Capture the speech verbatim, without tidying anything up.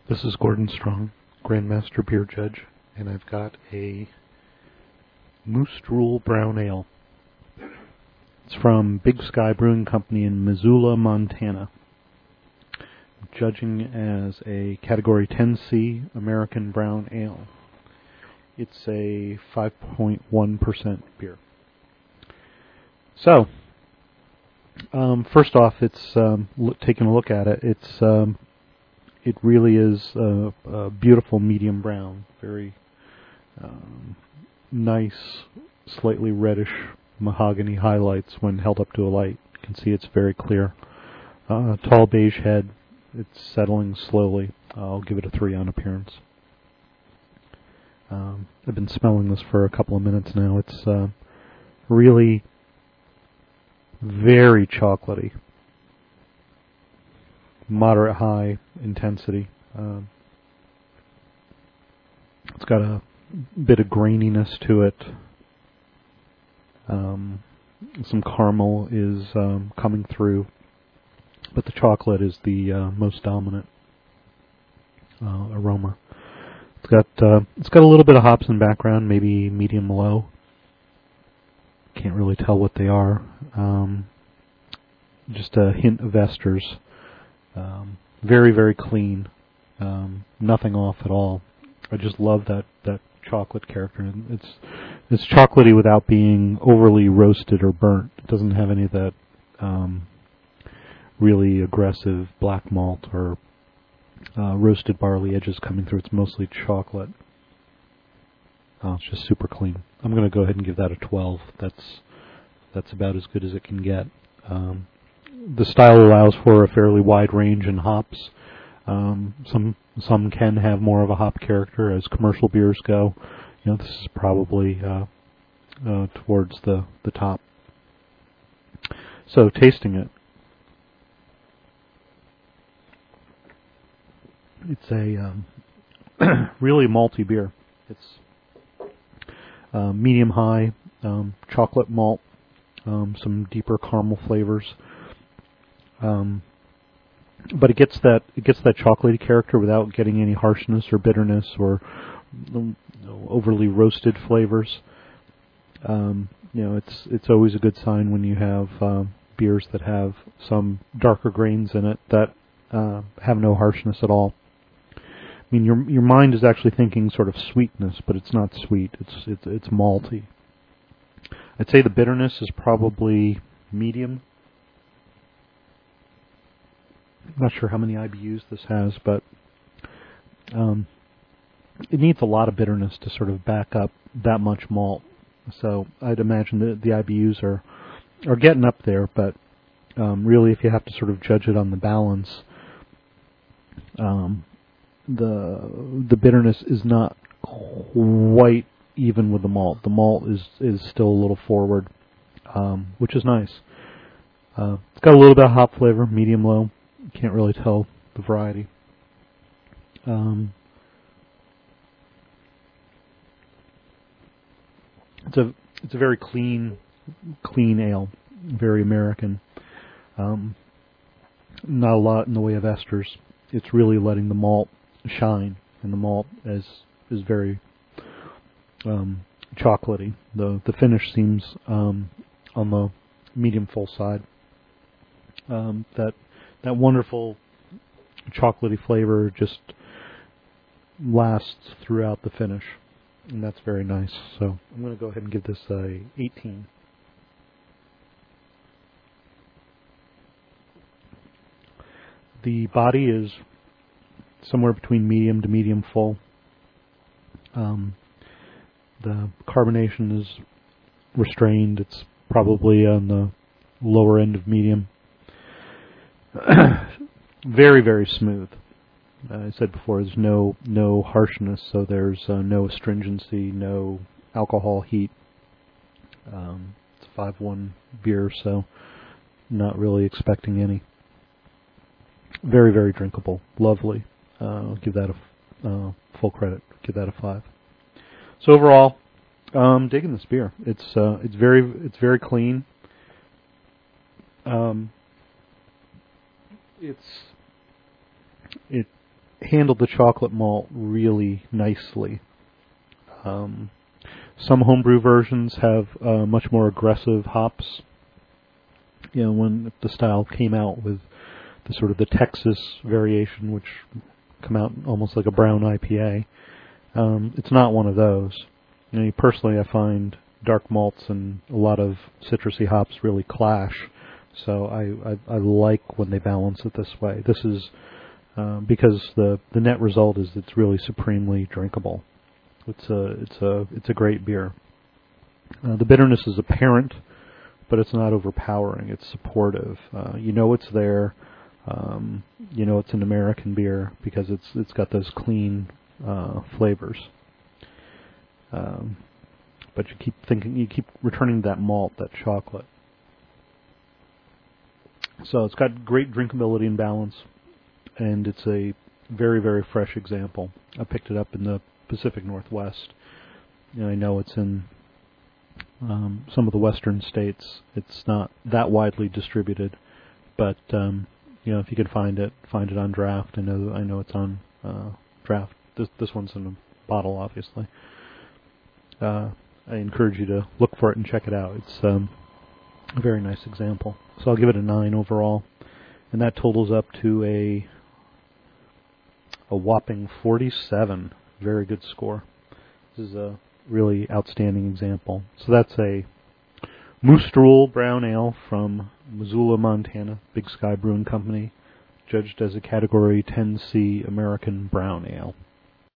This is Gordon Strong, Grandmaster Beer Judge, and I've got a Moose Drool Brown Ale. It's from Big Sky Brewing Company in Missoula, Montana. I'm judging as a Category ten C American Brown Ale. It's a five point one percent beer. So, um, first off, it's um, l- taking a look at it. It's um, It really is a, a beautiful medium brown, very um, nice, slightly reddish mahogany highlights when held up to a light. You can see it's very clear. Uh, tall beige head. It's settling slowly. I'll give it a three on appearance. Um, I've been smelling this for a couple of minutes now. It's uh, really very chocolatey. Moderate high intensity. Um, it's got a bit of graininess to it. Um, some caramel is um, coming through, but the chocolate is the uh, most dominant uh, aroma. It's got uh, it's got a little bit of hops in the background, maybe medium low. Can't really tell what they are. Um, just a hint of esters. Um, very, very clean. Um, nothing off at all. I just love that, that chocolate character. It's it's chocolatey without being overly roasted or burnt. It doesn't have any of that um, really aggressive black malt or uh, roasted barley edges coming through. It's mostly chocolate. Oh, it's just super clean. I'm going to go ahead and give that a twelve. That's that's about as good as it can get. Um, The style allows for a fairly wide range in hops. Um, some some can have more of a hop character as commercial beers go. You know, this is probably uh, uh, towards the, the top. So, tasting it, it's a um, really malty beer. It's uh, medium high um, chocolate malt, um, some deeper caramel flavors. Um, but it gets that it gets that chocolatey character without getting any harshness or bitterness or you know, overly roasted flavors. Um, you know, it's it's always a good sign when you have uh, beers that have some darker grains in it that uh, have no harshness at all. I mean, your your mind is actually thinking sort of sweetness, but it's not sweet. It's it's it's malty. I'd say the bitterness is probably medium. I'm not sure how many I B Us this has, but um, it needs a lot of bitterness to sort of back up that much malt. So I'd imagine that the I B Us are are getting up there, but um, really, if you have to sort of judge it on the balance, um, the the bitterness is not quite even with the malt. The malt is is still a little forward, um, which is nice. Uh, it's got a little bit of hop flavor, medium low. Can't really tell the variety. Um, it's a it's a very clean clean ale, very American. Um, not a lot in the way of esters. It's really letting the malt shine, and the malt is is very um, chocolatey. The the finish seems um, on the medium full side. Um, that That wonderful chocolatey flavor just lasts throughout the finish, and that's very nice. So I'm going to go ahead and give this a eighteen. The body is somewhere between medium to medium full. Um, the carbonation is restrained. It's probably on the lower end of medium. Very, very smooth. Uh, I said before, there's no no harshness, so there's uh, no astringency, no alcohol heat. Um, it's a five one beer, so not really expecting any. Very, very drinkable. Lovely. Uh, I'll give that a uh, full credit. Give that a five. So overall, um, digging this beer. It's uh, it's very it's very clean. Um, It's it handled the chocolate malt really nicely. Um, some homebrew versions have uh, much more aggressive hops. You know, when the style came out with the sort of the Texas variation, which come out almost like a brown I P A, um, it's not one of those. You know, personally, I find dark malts and a lot of citrusy hops really clash. So I, I, I like when they balance it this way. This is uh, because the the net result is it's really supremely drinkable. It's a it's a it's a great beer. Uh, the bitterness is apparent, but it's not overpowering. It's supportive. Uh, you know it's there. Um, you know it's an American beer because it's it's got those clean uh, flavors. Um, but you keep thinking, you keep returning that malt, that chocolate. So it's got great drinkability and balance, and it's a very, very fresh example. I picked it up in the Pacific Northwest. You know, I know it's in um, some of the western states. It's not that widely distributed, but um, you know, if you can find it, find it on draft. I know, I know it's on uh, draft. This this one's in a bottle, obviously. Uh, I encourage you to look for it and check it out. It's um, a very nice example. So I'll give it a nine overall, and that totals up to a a whopping forty-seven. Very good score. This is a really outstanding example. So that's a Moose Drool Brown Ale from Missoula, Montana, Big Sky Brewing Company, judged as a Category ten C American Brown Ale.